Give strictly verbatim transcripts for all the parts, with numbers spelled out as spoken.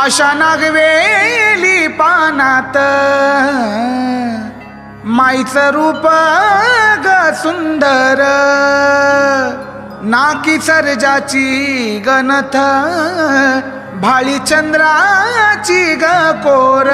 आशा नागवेली पानात माईचं रूप ग सुंदर, नाकी सर्जाची गनथ भाळी चंद्राची ग कोर.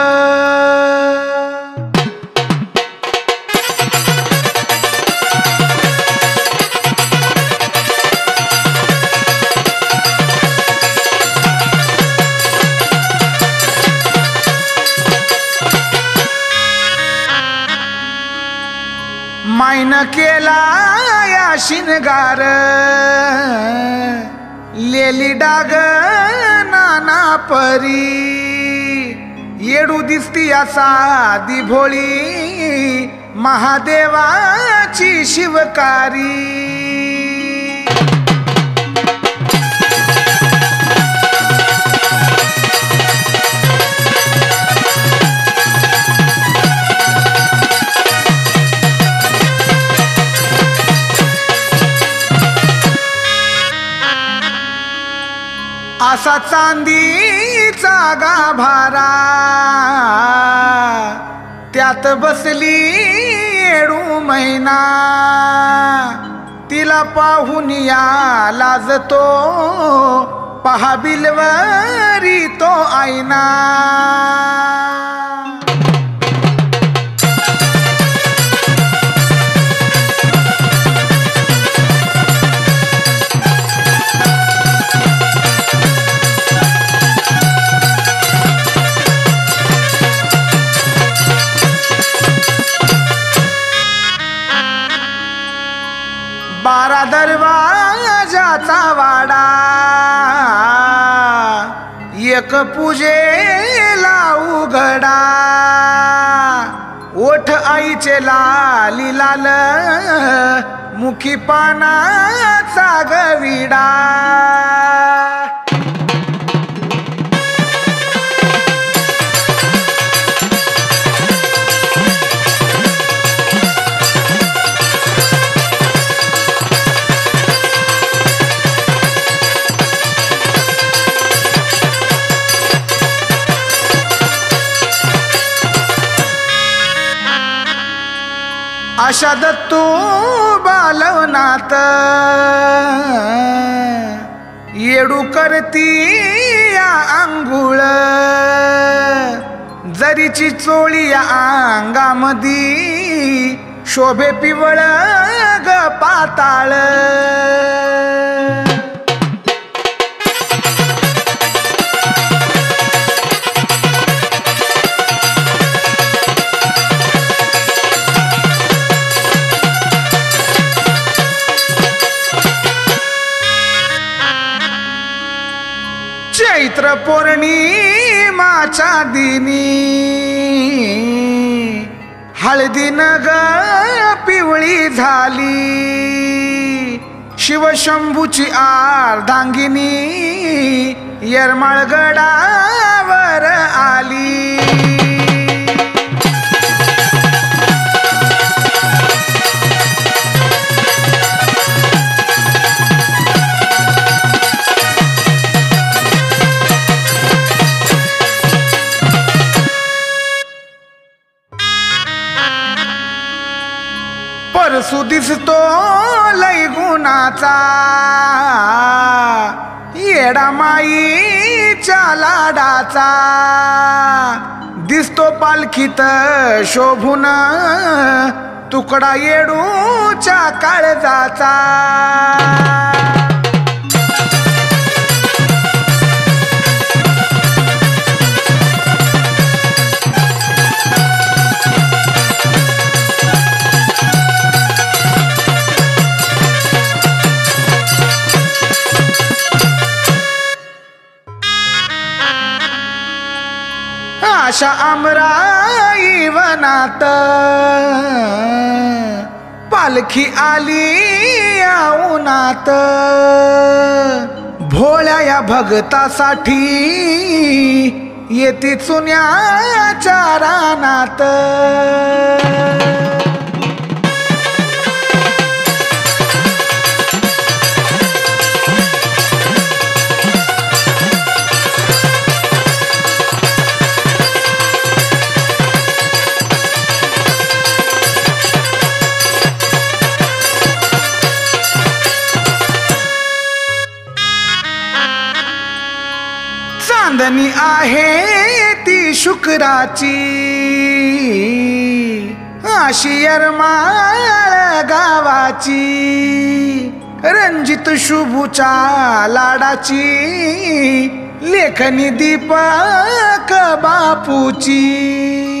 माईन केला या शिनगार, लेली डाग नाना परी, येडू दिसती या साधी भोळी महादेवाची शिवकारी. असा चांदीचा गाभारा, त्यात बसली येडू मैना, तिला पाहून या लाजतो पहा बिलवरी तो आईना. बारा दरवाजाचा वाडा, एक पूजेला उघडा, ओठ आईचे लाली लाल, मुखी पानाचा गविडा. अशा दत्तू बालवनात येडू करती या आंघोळ, जरीची चोळी या अंगामधी शोभे पिवळ ग पाताळ. चैत्र पौर्णिमाच्या दिनी हळदीन ग पिवळी झाली, शिवशंभूची अर्धांगिनी येरमाळगडावर आली. परसू दिसतो लय गुणाचा, येडा माईच्या लाडाचा, दिसतो पालखीत शोभून तुकडा येडूच्या काळजाचा. अशा आमराई वनात पालखी आली या उन्हात, भोळ्या या भगतासाठी येती चुन्याच्या रानात. चांदणी आहे ती शुक्राची, अशी येरमाळ गावाची, रणजित शुभूच्या लाडाची, लेखनी दीपक बापूची.